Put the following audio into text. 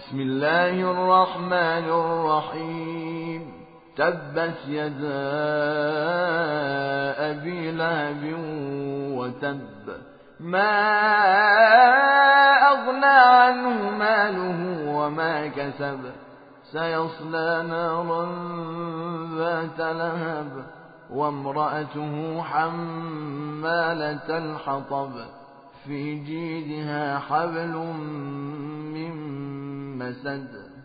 بسم الله الرحمن الرحيم تبت يدا أبي لهب وتب ما أغنى عنه ماله وما كسب سيصلى نارا ذات لهب وامرأته حمالة الحطب في جيدها حبل من مسد